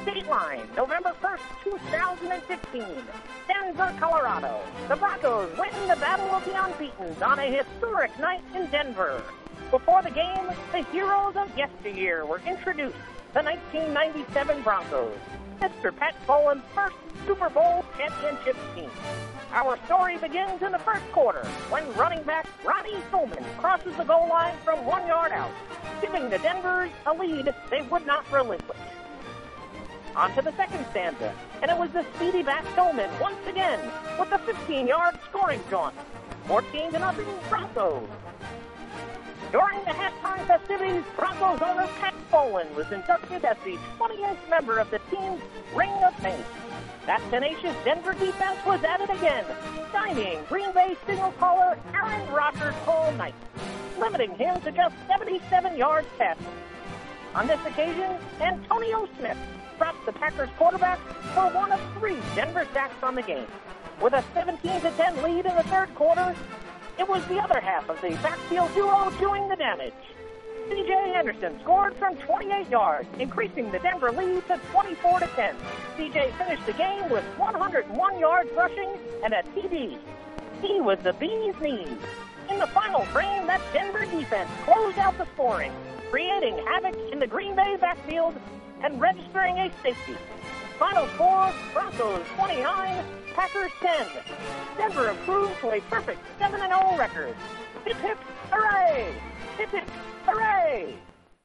Dateline, November 1st, 2015. Denver, Colorado. The Broncos win the Battle of the Unbeatens on a historic night in Denver. Before the game, the heroes of yesteryear were introduced. The 1997 Broncos, Mr. Pat Bowlen's first Super Bowl championship team. Our story begins in the first quarter when running back Ronnie Coleman crosses the goal line from 1 yard out, giving the Denvers a lead they would not relinquish. On to the second stanza, and it was the speedy back Coleman once again with the 15-yard scoring jaunt. 14-0 Broncos. During the halftime festivities, Broncos owner Pat Bowlen was inducted as the 20th member of the team's Ring of Fame. That tenacious Denver defense was at it again, stymieing Green Bay signal caller Aaron Rodgers all night, limiting him to just 77 yards passing. On this occasion, Antonio Smith dropped the Packers quarterback for one of 3 Denver sacks on the game. With a 17-10 lead in the third quarter, it was the other half of the backfield duo doing the damage. C.J. Anderson scored from 28 yards, increasing the Denver lead to 24-10. C.J. finished the game with 101 yards rushing and a TD. He was the bee's knees. In the final frame, that Denver defense closed out the scoring, creating havoc in the Green Bay backfield and registering a safety. Final score, Broncos 29, Packers 10. Denver improved to a perfect 7-0 record. Hip hip, hooray! Hip hip, hooray!